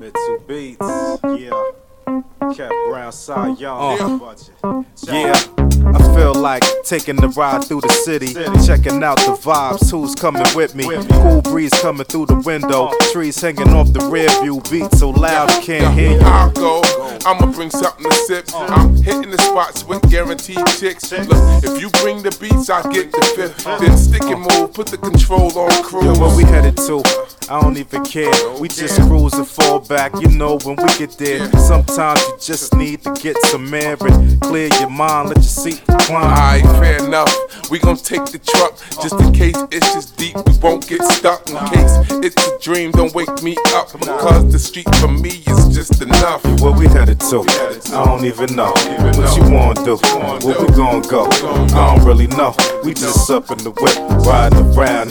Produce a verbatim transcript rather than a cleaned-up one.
Mid two beats, yeah. Kept Brown side, young budget. Yeah, I feel like taking the ride through the city, checking out the vibes, who's coming with me. Cool breeze coming through the window, trees hanging off the rear view, beat so loud I can't hear you. I'll go, I'ma bring something to sip. I'm hitting the spots with guaranteed chicks. Look, if you bring the beats, I get the fifth. Then stick and move, put the control on cruise. Yo, where we headed to? I don't even care. We just cruise and fall back, you know when we get there. Sometimes you just need to get some air and clear your mind, let your seat recline. Alright, fair enough. We gon' take the truck, just in case it's just deep, we won't get stuck. In case it's a dream, don't wake me up, cause the street for me is just enough. Where we headed to? I don't even know. What you wanna do? Where we gon' go? I don't really know. We just up in the whip, riding around.